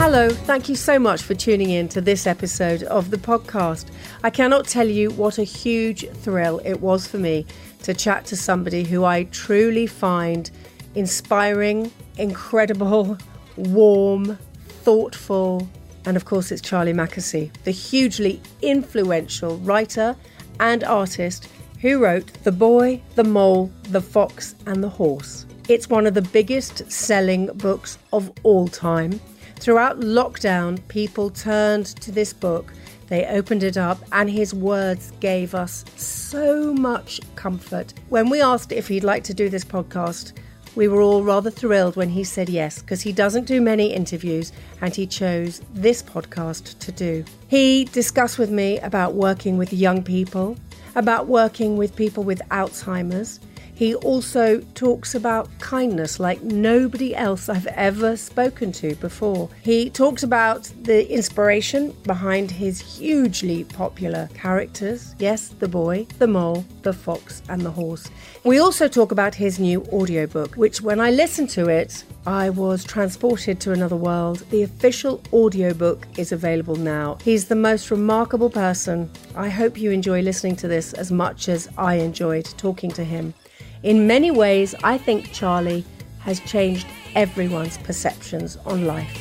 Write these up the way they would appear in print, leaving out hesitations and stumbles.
Hello, thank you so much for tuning in to this episode of the podcast. I cannot tell you what a huge thrill it was for me to chat to somebody who I truly find inspiring, incredible, warm, thoughtful, and of course it's Charlie Mackesy, the hugely influential writer and artist who wrote The Boy, the Mole, the Fox and the Horse. It's one of the biggest selling books of all time. Throughout lockdown, people turned to this book, they opened it up, and his words gave us so much comfort. When we asked if he'd like to do this podcast, we were all rather thrilled when he said yes, because he doesn't do many interviews and he chose this podcast to do. He discussed with me about working with young people, about working with people with Alzheimer's. He also talks about kindness like nobody else I've ever spoken to before. He talks about the inspiration behind his hugely popular characters. Yes, the boy, the mole, the fox and the horse. We also talk about his new audiobook, which when I listened to it, I was transported to another world. The official audiobook is available now. He's the most remarkable person. I hope you enjoy listening to this as much as I enjoyed talking to him. In many ways, I think Charlie has changed everyone's perceptions on life.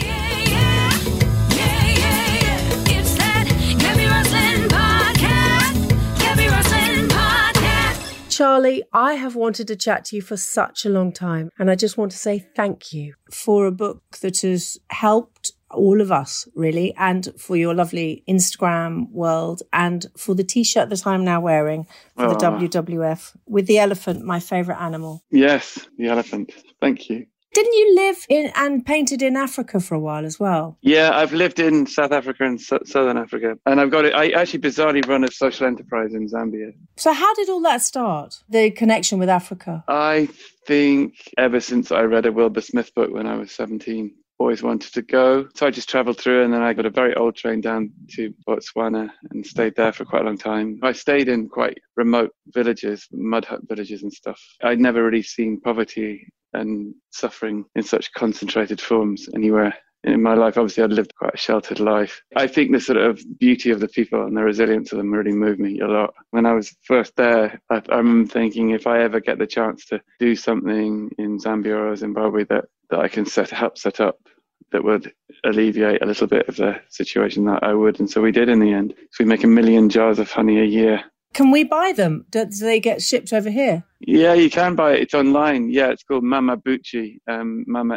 Charlie, I have wanted to chat to you for such a long time, and I just want to say thank you for a book that has helped all of us, really, and for your lovely Instagram world, and for the T-shirt that I'm now wearing for the WWF with the elephant, my favourite animal. Yes, the elephant. Thank you. Didn't you live in and painted in Africa for a while as well? Yeah, I've lived in South Africa and Southern Africa. And I actually bizarrely run a social enterprise in Zambia. So how did all that start, the connection with Africa? I think ever since I read a Wilbur Smith book when I was 17, always wanted to go. So I just traveled through, and then I got a very old train down to Botswana and stayed there for quite a long time. I stayed in quite remote villages, mud hut villages and stuff. I'd never really seen poverty and suffering in such concentrated forms anywhere in my life. Obviously, I'd lived quite a sheltered life. I think the sort of beauty of the people and the resilience of them really moved me a lot. When I was first there, I remember thinking, if I ever get the chance to do something in Zambia or Zimbabwe that I can set up that would alleviate a little bit of the situation, that I would. And so we did in the end. So we make 1 million jars of honey a year. Can we buy them? Do they get shipped over here? Yeah, you can buy it. It's online. Yeah, it's called Mama Buchi. Mama,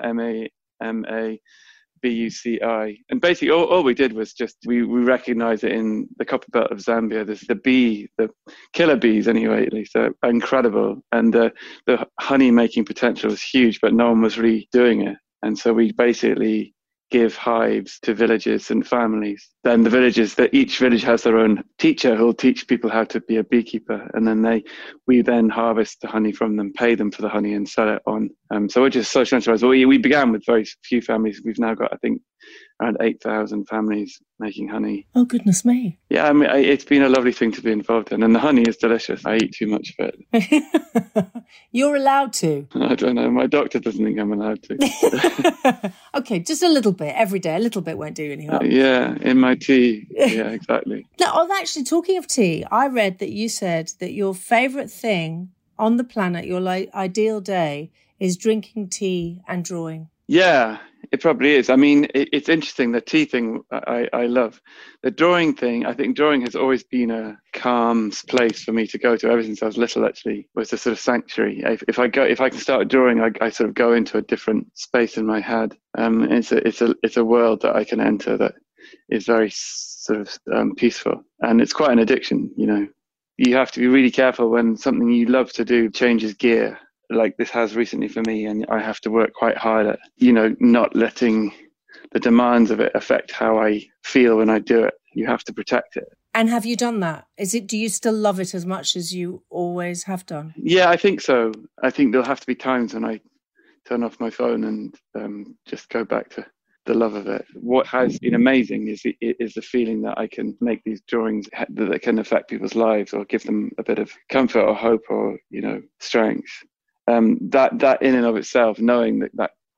M-A-M-A-B-U-C-I. And basically all we did was just, we recognise it in the copper belt of Zambia. There's the killer bees anyway, at least, are incredible. And the honey making potential was huge, but no one was really doing it. And so we basically give hives to villages and families. Then each village has their own teacher who'll teach people how to be a beekeeper. And then we then harvest the honey from them, pay them for the honey and sell it on. So we're just social enterprise. We began with very few families. We've now got, I think, around 8,000 families making honey. Oh, goodness me. Yeah, I mean, it's been a lovely thing to be involved in. And the honey is delicious. I eat too much of it. You're allowed to? I don't know. My doctor doesn't think I'm allowed to. Okay, just a little bit every day. A little bit won't do any harm. Yeah, in my tea. Yeah, exactly. No, actually, talking of tea, I read that you said that your favourite thing on the planet, your ideal day, is drinking tea and drawing. Yeah, it probably is. I mean, it's interesting. The tea thing, I love. The drawing thing, I think drawing has always been a calm place for me to go to ever since I was little, actually, was a sort of sanctuary. If I can start drawing, I sort of go into a different space in my head. It's a world that I can enter that is very sort of peaceful. And it's quite an addiction, you know. You have to be really careful when something you love to do changes gear, like this has recently for me, and I have to work quite hard at, not letting the demands of it affect how I feel when I do it. You have to protect it. And have you done that? Do you still love it as much as you always have done? Yeah, I think so. I think there'll have to be times when I turn off my phone and just go back to the love of it. What has been amazing is the feeling that I can make these drawings that can affect people's lives or give them a bit of comfort or hope or, strength. That in and of itself, knowing that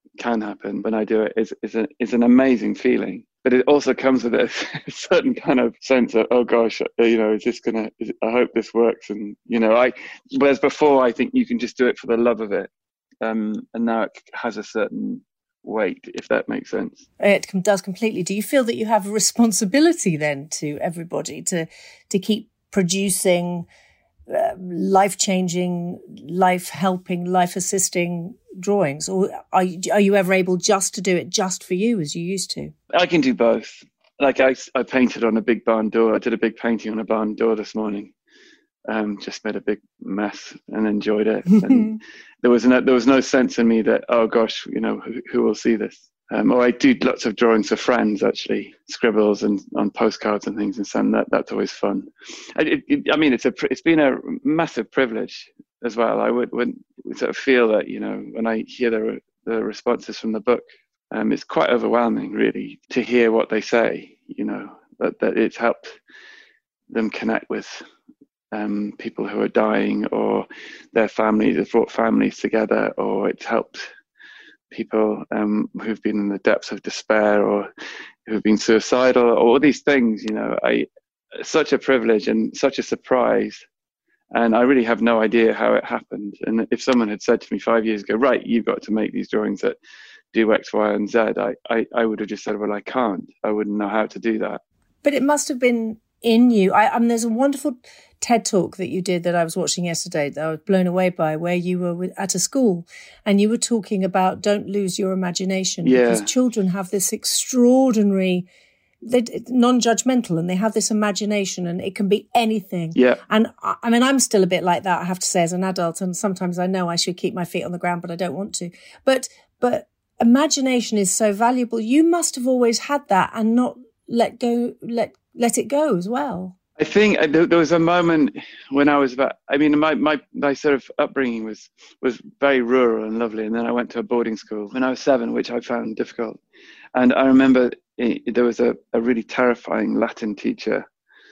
can happen when I do it is an amazing feeling. But it also comes with a certain kind of sense of, oh gosh, is this I hope this works. And, whereas before, I think you can just do it for the love of it. And now it has a certain weight, if that makes sense. It does completely. Do you feel that you have a responsibility then to everybody to keep producing life-changing, life-helping, life-assisting drawings? Or are you ever able just to do it just for you as you used to? I can do both. Like I painted on a big barn door. I did a big painting on a barn door this morning. Just made a big mess and enjoyed it. And there was no sense in me that, oh gosh, who will see this? Or I do lots of drawings for friends, actually, scribbles and on postcards and things, and some that's always fun. It's been a massive privilege as well. I would sort of feel that when I hear the responses from the book, it's quite overwhelming, really, to hear what they say. That it's helped them connect with people who are dying, or their families. It's brought families together, or it's helped people who've been in the depths of despair, or who've been suicidal, or all these things. Such a privilege and such a surprise, and I really have no idea how it happened. And if someone had said to me 5 years ago, right, you've got to make these drawings that do X, Y, and Z, I would have just said, well, I can't. I wouldn't know how to do that. But it must have been in you. There's a wonderful TED talk that you did that I was watching yesterday that I was blown away by, where you were at a school and you were talking about don't lose your imagination, because children have this extraordinary, non-judgmental, and they have this imagination, and it can be anything. Yeah. And I'm still a bit like that, I have to say, as an adult, and sometimes I know I should keep my feet on the ground, but I don't want to. But imagination is so valuable. You must have always had that and not let it go as well. I think there was a moment when I was my sort of upbringing was very rural and lovely. And then I went to a boarding school when I was 7, which I found difficult. And I remember there was a really terrifying Latin teacher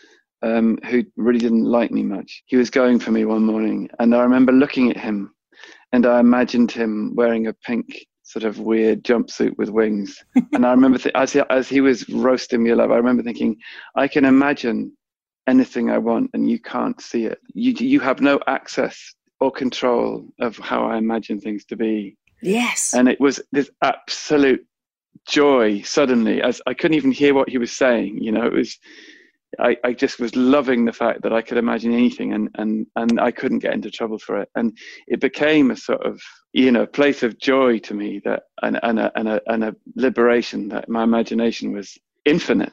who really didn't like me much. He was going for me one morning, and I remember looking at him, and I imagined him wearing a pink sort of weird jumpsuit with wings. And I remember as he was roasting me alive, I remember thinking, I can imagine anything I want, and you can't see it. You have no access or control of how I imagine things to be. Yes. And it was this absolute joy suddenly, as I couldn't even hear what he was saying. It was, I just was loving the fact that I could imagine anything, and I couldn't get into trouble for it. And it became a sort of, place of joy to me, that and a liberation, that my imagination was infinite.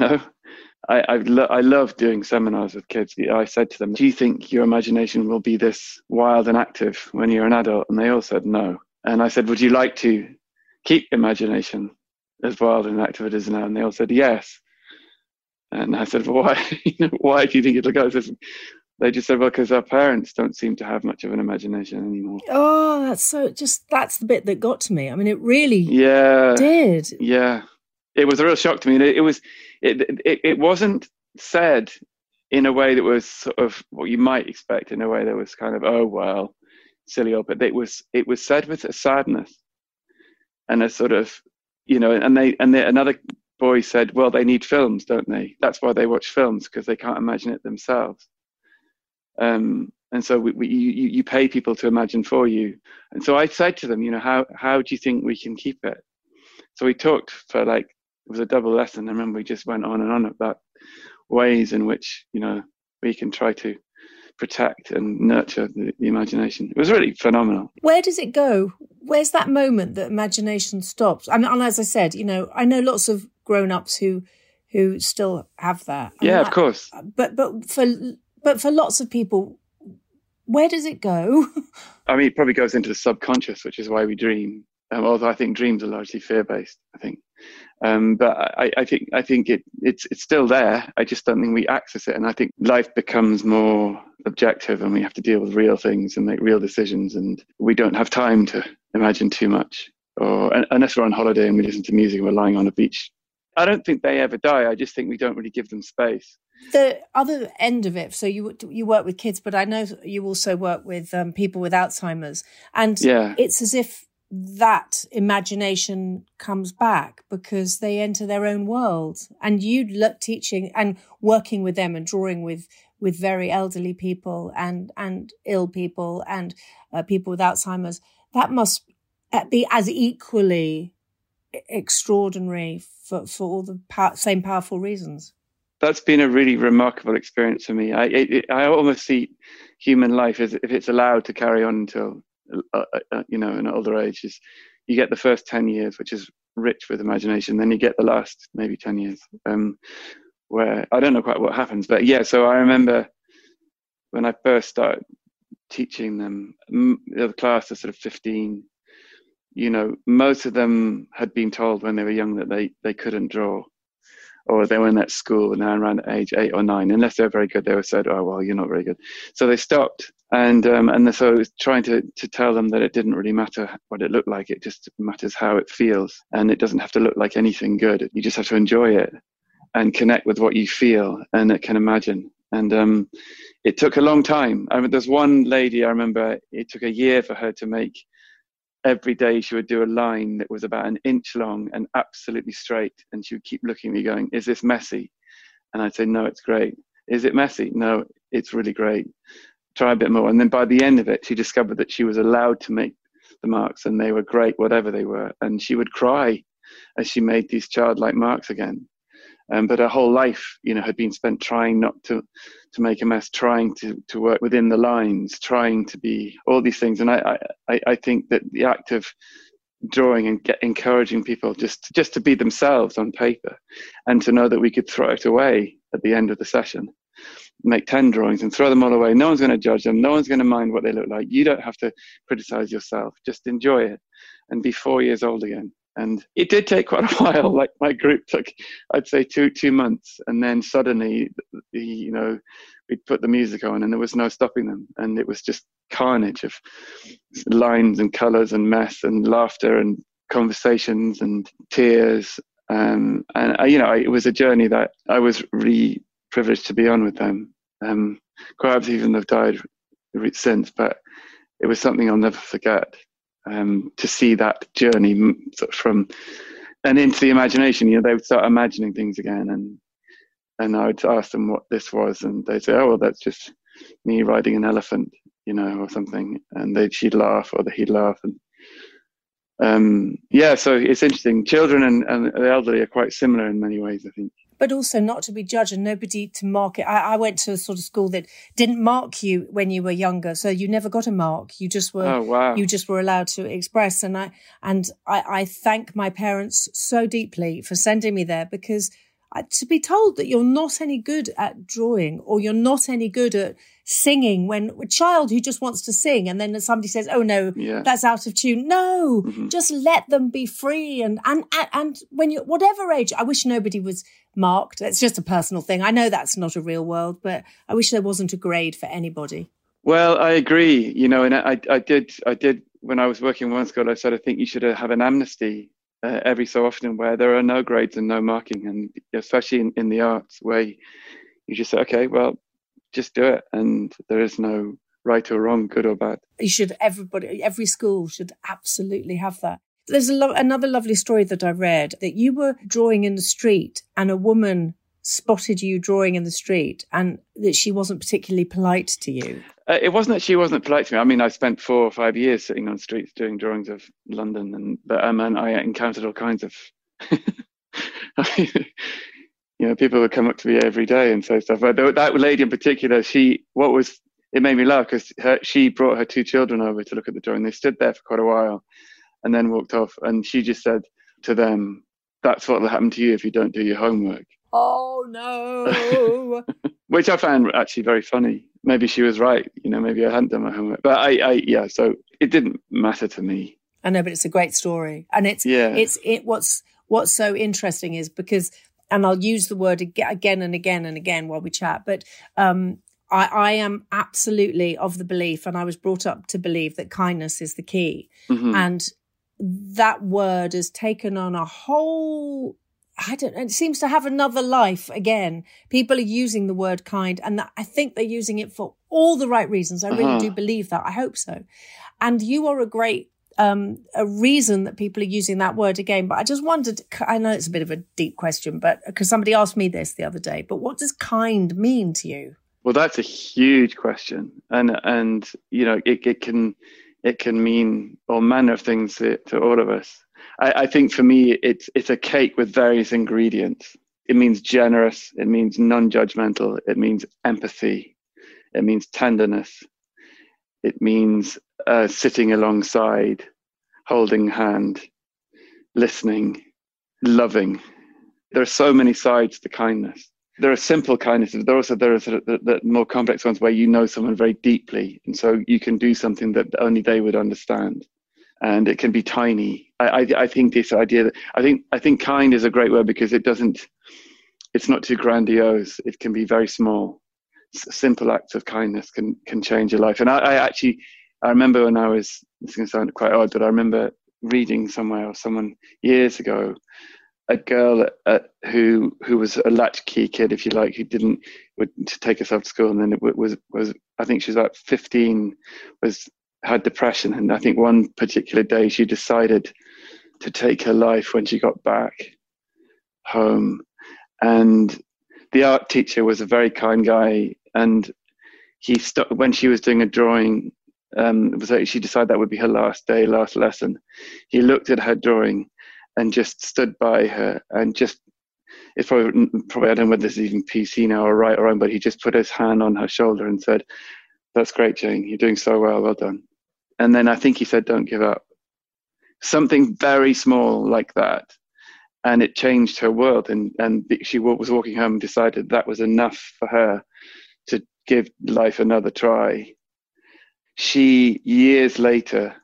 I love doing seminars with kids. I said to them, do you think your imagination will be this wild and active when you're an adult? And they all said no. And I said, would you like to keep imagination as wild and active as it is now? And they all said yes. And I said, well, why do you think it'll go? They just said, well, because our parents don't seem to have much of an imagination anymore. Oh, that's the bit that got to me. I mean, it really did. Yeah. It was a real shock to me. It wasn't said in a way that was sort of what you might expect, in a way that was kind of, oh, well, silly old, but it was said with a sadness and a sort of, another boy said, well, they need films, don't they? That's why they watch films, because they can't imagine it themselves. And so you pay people to imagine for you. And so I said to them, how do you think we can keep it? So we talked for it was a double lesson. I remember we just went on and on about ways in which, we can try to protect and nurture the imagination. It was really phenomenal. Where does it go? Where's that moment that imagination stops? And as I said, I know lots of grown-ups who still have that. Of course. But for lots of people, where does it go? It probably goes into the subconscious, which is why we dream. Although I think dreams are largely fear-based, I think. But I think it's still there. I just don't think we access it. And I think life becomes more objective, and we have to deal with real things and make real decisions. And we don't have time to imagine too much, or unless we're on holiday and we listen to music and we're lying on a beach. I don't think they ever die. I just think we don't really give them space. The other end of it, so you work with kids, but I know you also work with people with Alzheimer's. And it's as if that imagination comes back because they enter their own world. And you look teaching and working with them and drawing with very elderly people and ill people and people with Alzheimer's. That must be as equally extraordinary for all the same powerful reasons. That's been a really remarkable experience for me. I almost see human life as if it's allowed to carry on until an older age. Is you get the first 10 years, which is rich with imagination, then you get the last maybe 10 years, where I don't know quite what happens, but yeah. So I remember when I first started teaching them, the class of sort of 15. Most of them had been told when they were young that they couldn't draw, or they weren't at school and they're around age 8 or 9. Unless they're very good, they were said, "Oh, well, you're not very good." So they stopped. And so I was trying to tell them that it didn't really matter what it looked like. It just matters how it feels. And it doesn't have to look like anything good. You just have to enjoy it and connect with what you feel and can imagine. And it took a long time. There's one lady I remember, it took a year for her to make. Every day she would do a line that was about an inch long and absolutely straight. And she would keep looking at me going, "Is this messy?" And I'd say, "No, it's great." "Is it messy?" "No, it's really great." Try a bit more. And then by the end of it, she discovered that she was allowed to make the marks and they were great, whatever they were. And she would cry as she made these childlike marks again. But her whole life, had been spent trying not to make a mess, trying to work within the lines, trying to be all these things. And I think that the act of drawing and encouraging people just to be themselves on paper and to know that we could throw it away at the end of the session, make 10 drawings and throw them all away. No one's going to judge them. No one's going to mind what they look like. You don't have to criticize yourself. Just enjoy it and be 4 years old again. And it did take quite a while. Like my group took, I'd say, two months. And then suddenly, we'd put the music on and there was no stopping them. And it was just carnage of lines and colors and mess and laughter and conversations and tears. It was a journey that I was really privileged to be on with them. Quite obviously, even they've died since, but it was something I'll never forget. To see that journey from and into the imagination, they would start imagining things again, and I would ask them what this was, and they'd say, "Oh, well, that's just me riding an elephant, or something," and she'd laugh, or he'd laugh, and so it's interesting. Children and the elderly are quite similar in many ways, I think. But also not to be judged and nobody to mark it. I went to a sort of school that didn't mark you when you were younger, so you never got a mark. You just were. Oh, wow. You just were allowed to express. And I thank my parents so deeply for sending me there, because to be told that you're not any good at drawing or you're not any good at singing, when a child who just wants to sing and then somebody says, "Oh no, that's out of tune." No, just let them be free. And when you're whatever age, I wish nobody was marked. It's just a personal thing. I know that's not a real world, but I wish there wasn't a grade for anybody. Well, I agree. And I did when I was working in one school, I said, I think you should have an amnesty every so often where there are no grades and no marking, and especially in the arts, where you just say, okay, well, just do it, and there is no right or wrong, good or bad. Every school should absolutely have that. There's another lovely story that I read, that you were drawing in the street and a woman spotted you drawing in the street and that she wasn't particularly polite to you. It wasn't that she wasn't polite to me. I mean, I spent 4 or 5 years sitting on streets doing drawings of London, and I encountered all kinds of, people would come up to me every day and say stuff. But that lady in particular, it made me laugh because she brought her 2 children over to look at the drawing. They stood there for quite a while and then walked off. And she just said to them, "That's what will happen to you if you don't do your homework." Oh, no. Which I found actually very funny. Maybe she was right. Maybe I hadn't done my homework. But so it didn't matter to me. I know, but it's a great story. And what's so interesting is because, and I'll use the word again and again and again while we chat, but I am absolutely of the belief, and I was brought up to believe, that kindness is the key. Mm-hmm. And that word has taken on a whole... it seems to have another life again. People are using the word kind, and I think they're using it for all the right reasons. I really do believe that. I hope so. And you are a great a reason that people are using that word again. But I just wondered, I know it's a bit of a deep question, but because somebody asked me this the other day, but what does kind mean to you? Well, that's a huge question. And you know, it can mean all manner of things to all of us. I think for me, it's a cake with various ingredients. It means generous. It means non-judgmental. It means empathy. It means tenderness. It means sitting alongside, holding hand, listening, loving. There are so many sides to kindness. There are simple kindnesses. There are the more complex ones where you know someone very deeply, and so you can do something that only they would understand. And it can be tiny. I think this idea that I think kind is a great word because it's not too grandiose. It can be very small. Simple acts of kindness can change your life. And I remember when this is going to sound quite odd, but I remember reading somewhere or someone years ago, a girl who was a latchkey kid, if you like, who would take herself to school, and then it was I think she was about 15, had depression, and I think one particular day she decided to take her life when she got back home. And the art teacher was a very kind guy, and he when she was doing a drawing, she decided that would be her last lesson. He looked at her drawing and just stood by her, and it's probably I don't know whether this is even PC now or right or wrong, but he just put his hand on her shoulder and said, "That's great, Jane. You're doing so well done." And then I think he said, "Don't give up." Something very small like that. And it changed her world. And she was walking home and decided that was enough for her to give life another try. She, years later,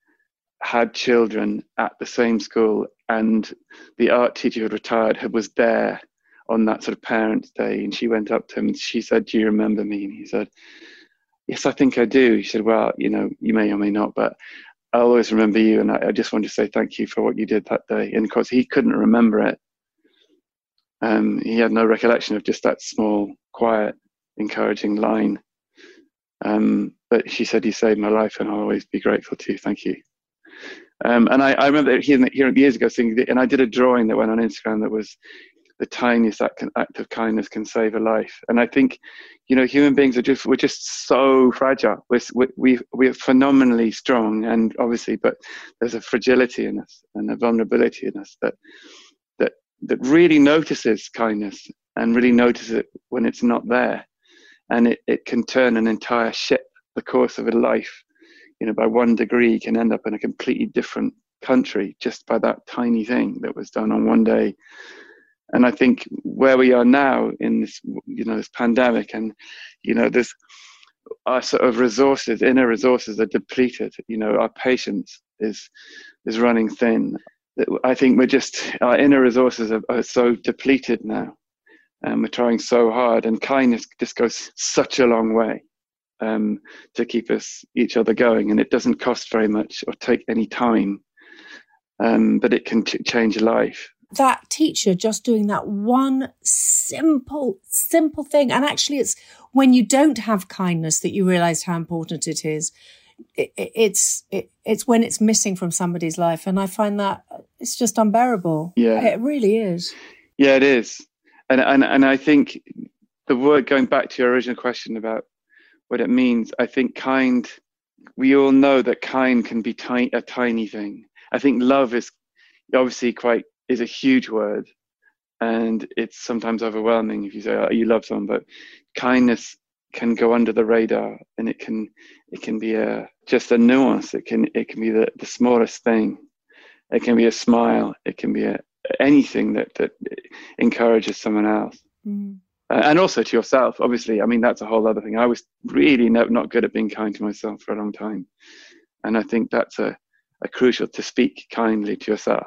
had children at the same school, and the art teacher who had retired was there on that sort of Parents' Day. And she went up to him and she said, "Do you remember me?" And he said, "Yes, I think I do." He said, "Well, you know, you may or may not, but I always remember you, and I just want to say thank you for what you did that day." And of course, he couldn't remember it. He had no recollection of just that small, quiet, encouraging line. But she said, "You saved my life, and I'll always be grateful to you. Thank you." And I remember hearing years ago, and I did a drawing that went on Instagram that was the tiniest act of kindness can save a life. And I think, you know, human beings we're just so fragile. We're phenomenally strong, and obviously, but there's a fragility in us and a vulnerability in us that really notices kindness and really notices it when it's not there. And it can turn an entire ship. The course of a life, you know, by 1 degree can end up in a completely different country just by that tiny thing that was done on one day. And I think where we are now in this, you know, this pandemic, and, you know, our sort of inner resources are depleted. You know, our patience is running thin. I think our inner resources are so depleted now, and we're trying so hard. And kindness just goes such a long way to keep each other going. And it doesn't cost very much or take any time, but it can change a life. That teacher just doing that one simple thing. And actually, it's when you don't have kindness that you realize how important it is. It's when it's missing from somebody's life. And I find that it's just unbearable. Yeah. It really is. Yeah, it is. And I think the word, going back to your original question about what it means, I think kind, we all know that kind can be a tiny thing. I think love is obviously is a huge word, and it's sometimes overwhelming if you say, "Oh, you love someone," but kindness can go under the radar, and it can be just a nuance. It can be the smallest thing. It can be a smile. It can be anything that encourages someone else. And also to yourself, obviously. I mean, that's a whole other thing. I was really not good at being kind to myself for a long time, and I think that's a crucial, to speak kindly to yourself.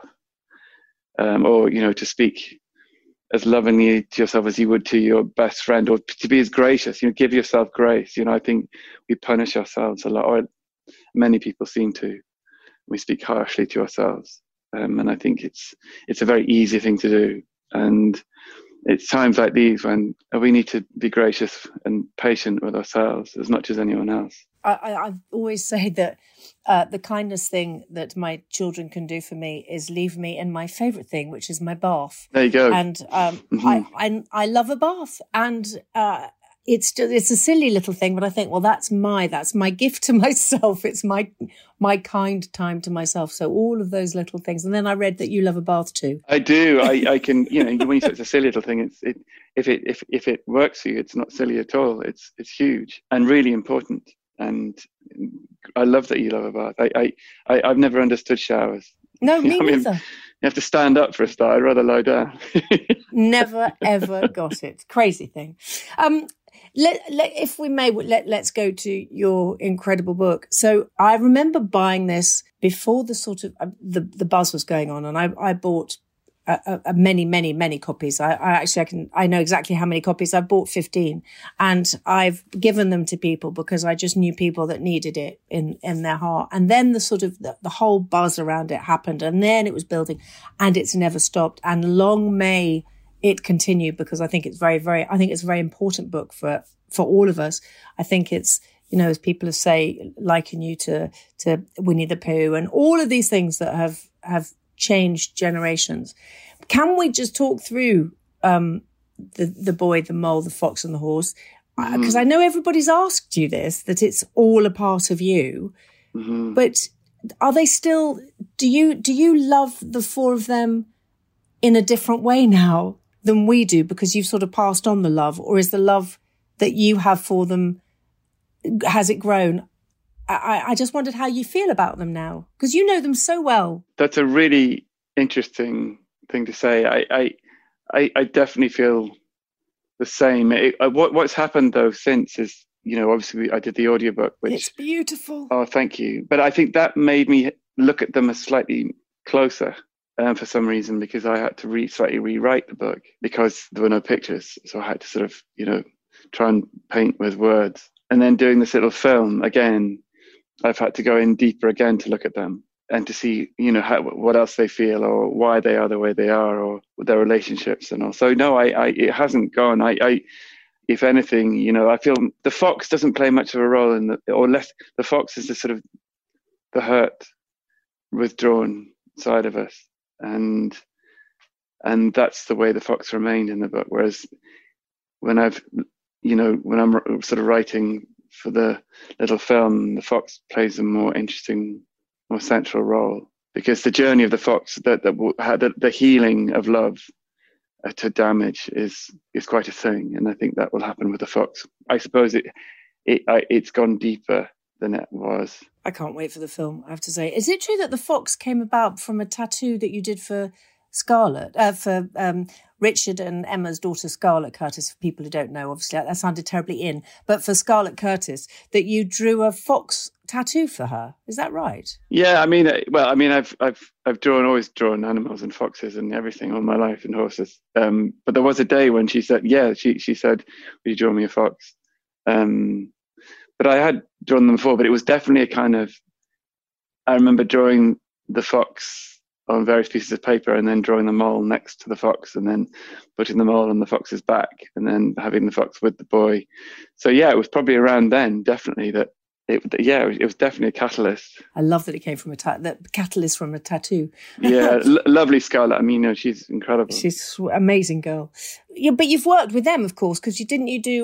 Or, you know, to speak as lovingly to yourself as you would to your best friend, or to be as gracious, you know, give yourself grace. You know, I think we punish ourselves a lot, or many people seem to. We speak harshly to ourselves. And I think it's a very easy thing to do. And it's times like these when we need to be gracious and patient with ourselves as much as anyone else. I've always said that the kindest thing that my children can do for me is leave me in my favourite thing, which is my bath. There you go. And I love a bath, and it's a silly little thing, but I think, well, that's my gift to myself. It's my kind time to myself. So all of those little things. And then I read that you love a bath too. I do. I can, when you say it's a silly little thing, if it works for you, it's not silly at all. It's huge and really important. And I love that you love a bath. I've never understood showers. No, me neither. You have to stand up for a start. I'd rather lie down. Never, ever got it. Crazy thing. If we may, let's go to your incredible book. So I remember buying this before the sort of the buzz was going on, and I bought many copies. I know exactly how many copies. I bought 15, and I've given them to people because I just knew people that needed it in their heart. And then the whole buzz around it happened, and then it was building, and it's never stopped. And long may it continue, because I think it's a very important book for all of us. I think it's, as people say, liken you to Winnie the Pooh and all of these things that have changed generations. Can we just talk through the boy, the mole, the fox and the horse? Because I know everybody's asked you this, that it's all a part of you. Mm-hmm. But are they still, do you love the four of them in a different way now than we do, because you've sort of passed on the love? Or is the love that you have for them, has it grown? I just wondered how you feel about them now, because you know them so well. That's a really interesting thing to say. I definitely feel the same. What's happened though since is, obviously I did the audiobook, which it's beautiful. Oh, thank you. But I think that made me look at them as slightly closer for some reason, because I had to slightly rewrite the book because there were no pictures. So I had to sort of, try and paint with words. And then doing this little film again, I've had to go in deeper again to look at them and to see, what else they feel, or why they are the way they are, or their relationships and all. So no, it hasn't gone. If anything, I feel the fox doesn't play much of a role in the fox is the sort of the hurt, withdrawn side of us. And that's the way the fox remained in the book. Whereas when I'm sort of writing for the little film, the fox plays a more interesting, more central role, because the journey of the fox, the healing of love to damage is quite a thing, and I think that will happen with the fox. I suppose it's gone deeper than it was. I can't wait for the film, I have to say. Is it true that the fox came about from a tattoo that you did for Scarlett, for Richard and Emma's daughter, Scarlett Curtis, for people who don't know? Obviously, that sounded terribly in. But for Scarlett Curtis, that you drew a fox tattoo for her. Is that right? Yeah, I've always drawn animals and foxes and everything all my life, and horses. But there was a day when she said, she said, "Will you draw me a fox?" But I had drawn them before, but it was definitely a kind of, I remember drawing the fox on various pieces of paper and then drawing the mole next to the fox and then putting the mole on the fox's back and then having the fox with the boy. So yeah, it was probably around then, definitely, that it was definitely a catalyst. I love that it came from the catalyst from a tattoo. Yeah, lovely Scarlett. She's incredible. She's an amazing girl. Yeah, but you've worked with them, of course, because you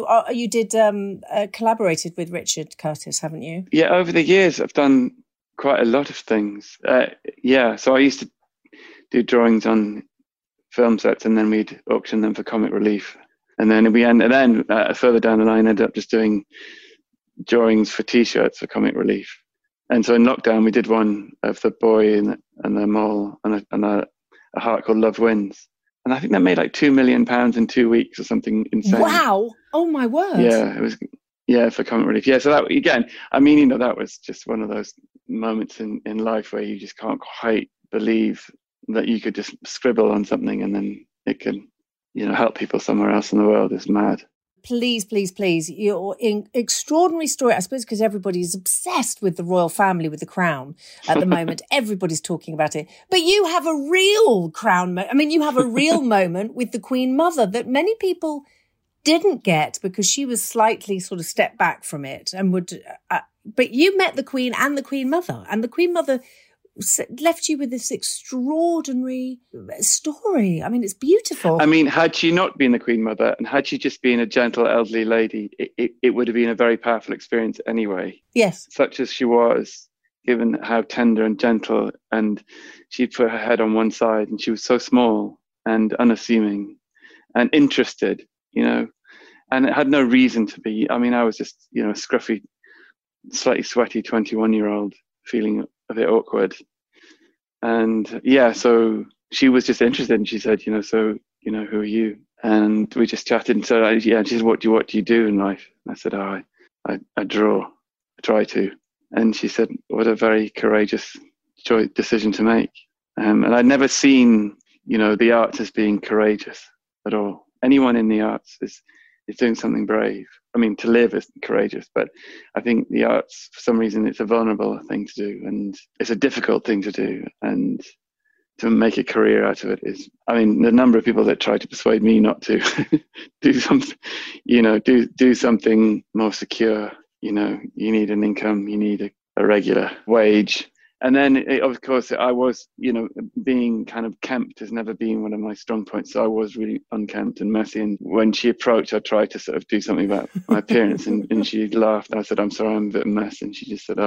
collaborated with Richard Curtis, haven't you? Yeah, over the years I've done quite a lot of things. So I used to do drawings on film sets, and then we'd auction them for Comic Relief, and then further down the line ended up just doing drawings for T-shirts for Comic Relief. And so in lockdown we did one of the boy and the mole and a heart called Love Wins, and I think that made like £2 million in 2 weeks or something insane. Wow! Oh my word! Yeah, it was. Yeah, for Comic Relief. Yeah, so that again, that was just one of those moments in life where you just can't quite believe that you could just scribble on something and then it can, help people somewhere else in the world. It's mad. Please, please, please. Your extraordinary story, I suppose, because everybody's obsessed with the royal family, with the crown at the moment. Everybody's talking about it. But you have a real crown. You have a real moment with the Queen Mother that many people didn't get because she was slightly sort of stepped back from it and would. But you met the Queen and the Queen Mother, and the Queen Mother left you with this extraordinary story. It's beautiful. Had she not been the Queen Mother and had she just been a gentle elderly lady, it would have been a very powerful experience anyway. Yes. Such as she was, given how tender and gentle, and she put her head on one side and she was so small and unassuming and interested, and it had no reason to be. I was just, a scruffy, slightly sweaty 21-year-old feeling a bit awkward. And so she was just interested, and she said, who are you? And we just chatted. And so she said, what do you do in life? And I said, I draw. I try to. And she said, what a very courageous decision to make. And I'd never seen, the arts as being courageous at all. Anyone in the arts is doing something brave. To live is courageous, but I think the arts, for some reason, it's a vulnerable thing to do, and it's a difficult thing to do, and to make a career out of it is, the number of people that try to persuade me not to do something, do something more secure. You need an income, you need a regular wage. And then, of course, I was, being kind of kempt has never been one of my strong points. So I was really unkempt and messy. And when she approached, I tried to sort of do something about my appearance. and she laughed. I said, I'm sorry, I'm a bit of a mess. And she just said,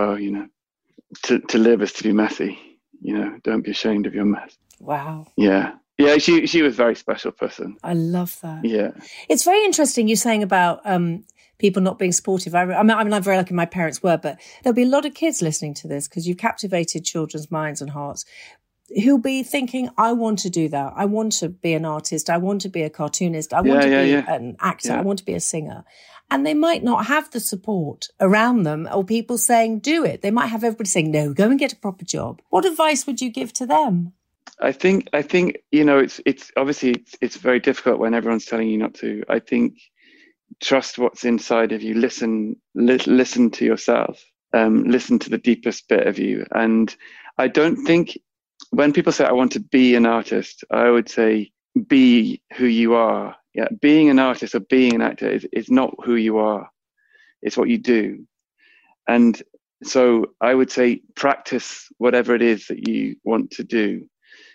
to live is to be messy. Don't be ashamed of your mess. Wow. Yeah. Yeah, she was a very special person. I love that. Yeah. It's very interesting you're saying about people not being supportive. I'm very lucky my parents were, but there'll be a lot of kids listening to this because you've captivated children's minds and hearts who'll be thinking, I want to do that. I want to be an artist. I want to be a cartoonist. I want to be an actor. Yeah. I want to be a singer. And they might not have the support around them or people saying, do it. They might have everybody saying, no, go and get a proper job. What advice would you give to them? I think it's obviously it's very difficult when everyone's telling you not to. I think trust what's inside of you. Listen to yourself. Listen to the deepest bit of you. And I don't think when people say I want to be an artist, I would say be who you are. Yeah, being an artist or being an actor is not who you are. It's what you do. And so I would say practice whatever it is that you want to do.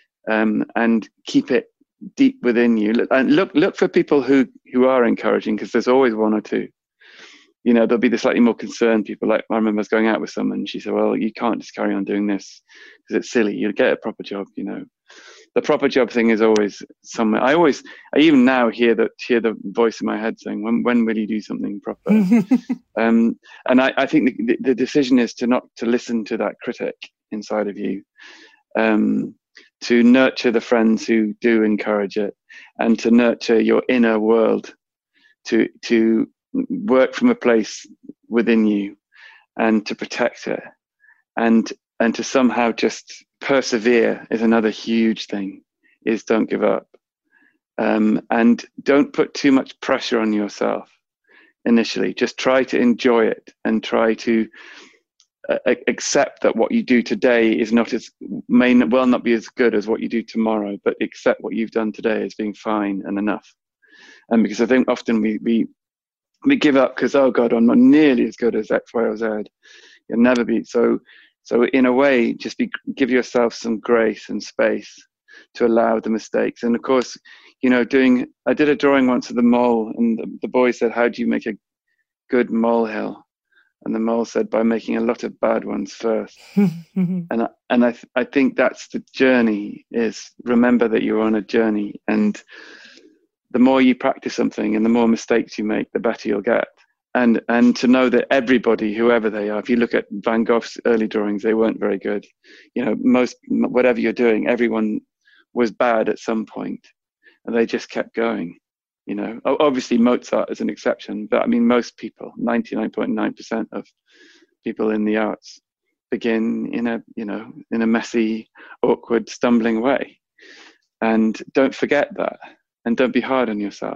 And keep it deep within you. And look for people who are encouraging, because there's always one or two. There'll be the slightly more concerned people. Like I remember I was going out with someone, and she said, well, you can't just carry on doing this because it's silly. You'll get a proper job. The proper job thing is always somewhere. I even now hear the voice in my head saying, when will you do something proper? And I think the decision is to listen to that critic inside of you. To nurture the friends who do encourage it, and to nurture your inner world, to work from a place within you, and to protect it, and to somehow just persevere is another huge thing. Is don't give up, and don't put too much pressure on yourself initially. Just try to enjoy it and try to accept that what you do today may not be as good as what you do tomorrow, but accept what you've done today as being fine and enough. And because I think often we give up because, oh God, I'm not nearly as good as X, Y, or Z. You'll never be. So in a way, just give yourself some grace and space to allow the mistakes. And of course, I did a drawing once of the mole, and the boy said, how do you make a good molehill? And the mole said, by making a lot of bad ones first. And I think that's the journey, is remember that you're on a journey. And the more you practice something and the more mistakes you make, the better you'll get. And to know that everybody, whoever they are, if you look at Van Gogh's early drawings, they weren't very good. Whatever you're doing, everyone was bad at some point, and they just kept going. Obviously Mozart is an exception, but most people, 99.9% of people in the arts begin in a messy, awkward, stumbling way. And don't forget that, and don't be hard on yourself.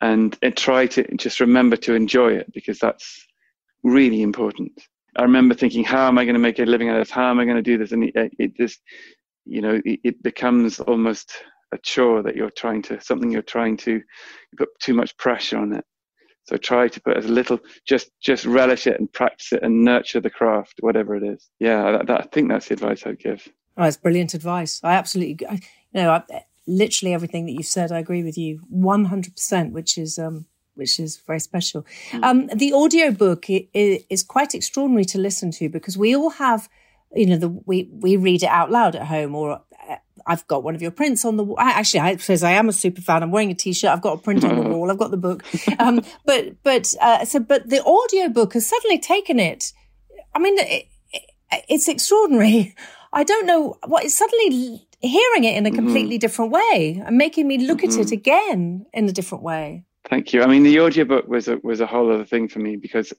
and try to just remember to enjoy it, because that's really important. I remember thinking, how am I going to make a living out of this? How am I going to do this? And it just, it becomes almost a chore that you're trying to put too much pressure on it. So try to put as little, just relish it and practice it and nurture the craft, whatever it is. Yeah, I think that's the advice I'd give. Oh, it's brilliant advice. I absolutely, literally everything that you've said, I agree with you 100%, which is very special. The audiobook is quite extraordinary to listen to, because we all have, we read it out loud at home, or I've got one of your prints on the wall. Actually, I suppose I am a super fan. I'm wearing a T-shirt. I've got a print on the wall. I've got the book. But the audiobook has suddenly taken it. I mean, it's extraordinary. I don't know what, it's suddenly hearing it in a completely different way and making me look at it again in a different way. Thank you. I mean, the audiobook was a whole other thing for me, because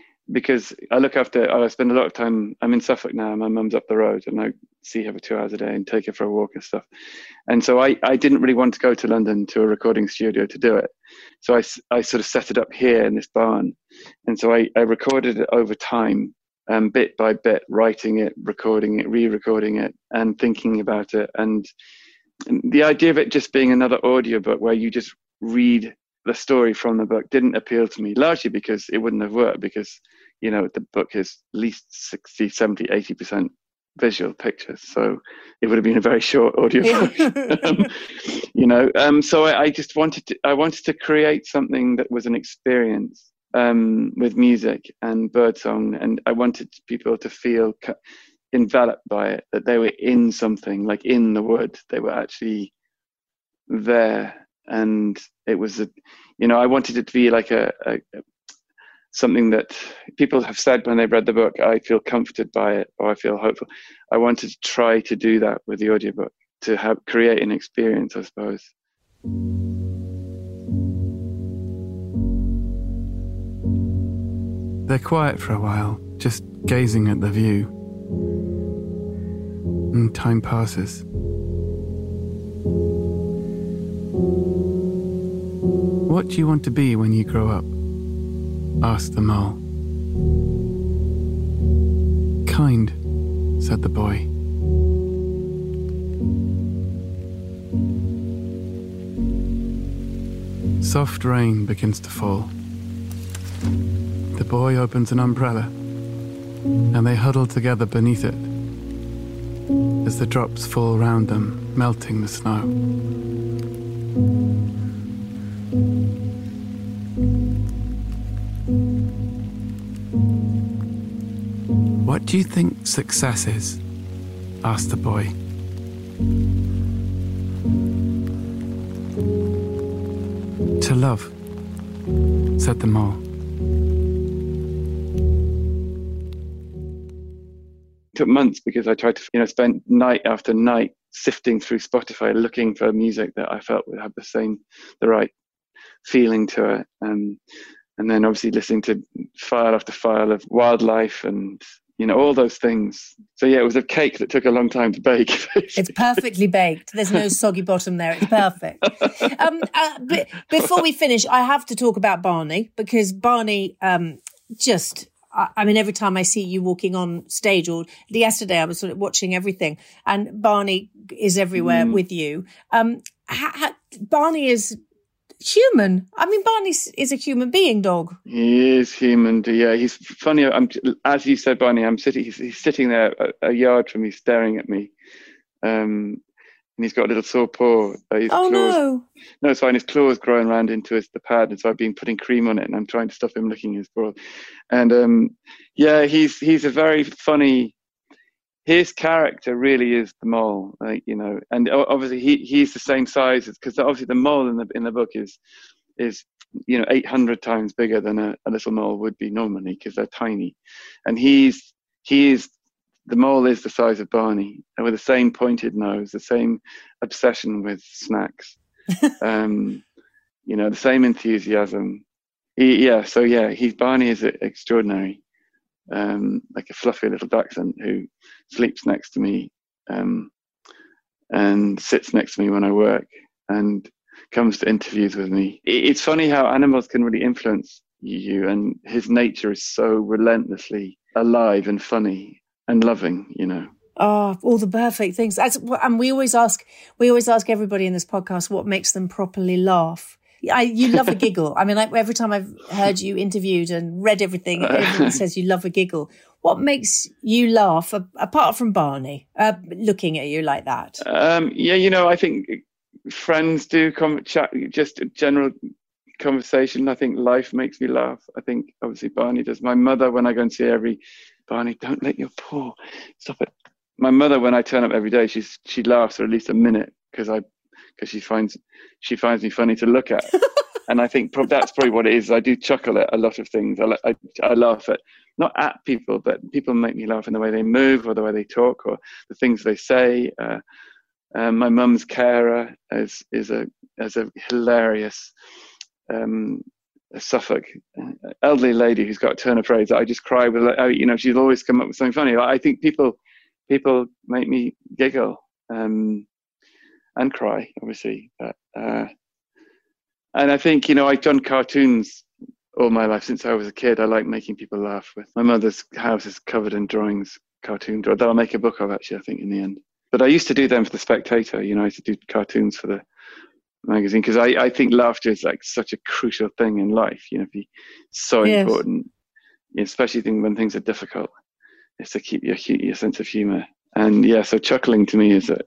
I spend a lot of time, I'm in Suffolk now, my mum's up the road, and I see her for 2 hours a day and take her for a walk and stuff. And so I didn't really want to go to London to a recording studio to do it. So I sort of set it up here in this barn. And so I recorded it over time, bit by bit, writing it, recording it, re-recording it, and thinking about it. And the idea of it just being another audiobook where you just read the story from the book didn't appeal to me, largely because it wouldn't have worked, because the book is at least 60, 70, 80% visual pictures, so it would have been a very short audiobook. So I just wanted to create something that was an experience with music and birdsong, and I wanted people to feel enveloped by it, that they were in something, like in the wood, they were actually there. And it was I wanted it to be like a something that people have said when they've read the book, I feel comforted by it, or I feel hopeful. I wanted to try to do that with the audiobook, to create an experience, I suppose. They're quiet for a while, just gazing at the view. And time passes. What do you want to be when you grow up? Asked the mole. Kind, said the boy. Soft rain begins to fall. The boy opens an umbrella, and they huddle together beneath it as the drops fall round them, melting the snow. What do you think success is? Asked the boy. To love, said the mole. It took months, because I tried to spend night after night sifting through Spotify looking for music that I felt would have the right feeling to it, and then obviously listening to file after file of wildlife and all those things. So yeah, it was a cake that took a long time to bake. It's perfectly baked. There's no soggy bottom there. It's perfect. Before we finish, I have to talk about Barney, because Barney every time I see you walking on stage, or yesterday I was sort of watching everything, and Barney is everywhere with you. Barney is human. I mean, Barney is a human being dog. He is human. Yeah, he's funny. As you said, Barney, he's sitting there a yard from me, staring at me. And he's got a little sore paw. No, it's fine. His claw's growing around into the pad, and so I've been putting cream on it, and I'm trying to stop him licking his paw. And he's a very funny. His character really is the mole, and obviously he's the same size, because obviously the mole in the book is 800 times bigger than a little mole would be normally, because they're tiny, and the mole is the size of Barney, and with the same pointed nose, the same obsession with snacks, the same enthusiasm. Barney is extraordinary. Like a fluffy little dachshund who sleeps next to me and sits next to me when I work. And comes to interviews with me. It's funny how animals can really influence you, and his nature is so relentlessly alive and funny and loving, you know. Oh, all the perfect things. And we always ask everybody in this podcast what makes them properly laugh. You love a giggle. I mean, like every time I've heard you interviewed and read everything, everyone says you love a giggle. What makes you laugh, apart from Barney, looking at you like that? Yeah, you know, I think friends do chat, just a general conversation. I think life makes me laugh. I think obviously Barney does. My mother, when I go and see Barney, don't let your paw, stop it. My mother, when I turn up every day, she laughs for at least a minute because she finds me funny to look at. And I think that's probably what it is. I do chuckle at a lot of things. I laugh at, not at people, but people make me laugh in the way they move or the way they talk or the things they say. My mum's carer is a hilarious Suffolk elderly lady who's got a turn of phrase that I just cry with. You know, she'll always come up with something funny. I think people make me giggle and cry, obviously. But and I think, you know, I've done cartoons all my life since I was a kid. I like making people laugh. With my mother's house is covered in cartoon drawings that I'll make a book of, actually, I think, in the end. But I used to do them for the Spectator. You know, I used to do cartoons for the magazine because I think laughter is like such a crucial thing in life. You know, so important, especially when things are difficult. Is to keep your sense of humour. And yeah, so chuckling to me is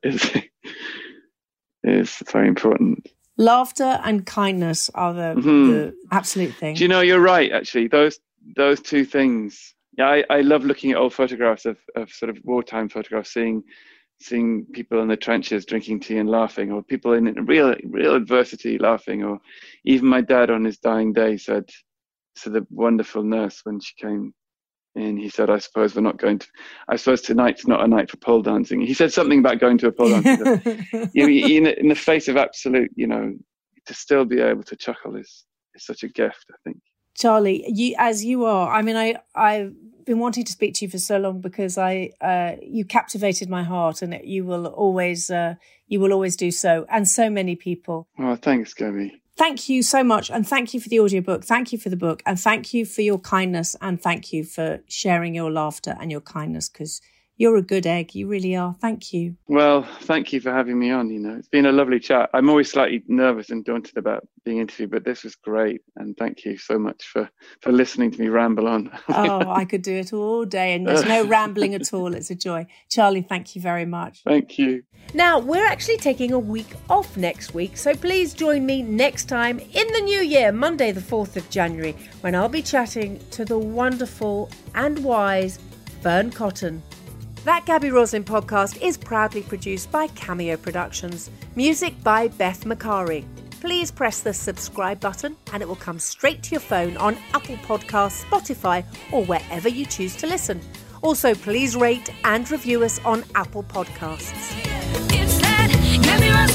very important. Laughter and kindness are the absolute thing. Do you know, you're right, actually. Those two things. Yeah, I love looking at old photographs of sort of wartime photographs, seeing people in the trenches drinking tea and laughing, or people in real adversity laughing, or even my dad on his dying day said to the wonderful nurse when she came in, he said, I suppose tonight's not a night for pole dancing. He said something about going to a pole dancing. In the face of absolute, you know, to still be able to chuckle is such a gift, I think. Charlie, you are. I mean, I've been wanting to speak to you for so long because you captivated my heart, and you will always do so, and so many people. Oh, thanks, Gabby. Thank you so much, and thank you for the audiobook. Thank you for the book, and thank you for your kindness, and thank you for sharing your laughter and your kindness, because you're a good egg. You really are. Thank you. Well, thank you for having me on. You know, it's been a lovely chat. I'm always slightly nervous and daunted about being interviewed, but this was great. And thank you so much for listening to me ramble on. Oh, I could do it all day, and there's no rambling at all. It's a joy. Charlie, thank you very much. Thank you. Now, we're actually taking a week off next week, so please join me next time in the new year, Monday the 4th of January, when I'll be chatting to the wonderful and wise Fearne Cotton. That Gabby Roslin podcast is proudly produced by Cameo Productions. Music by Beth Macari. Please press the subscribe button and it will come straight to your phone on Apple Podcasts, Spotify, or wherever you choose to listen. Also, please rate and review us on Apple Podcasts.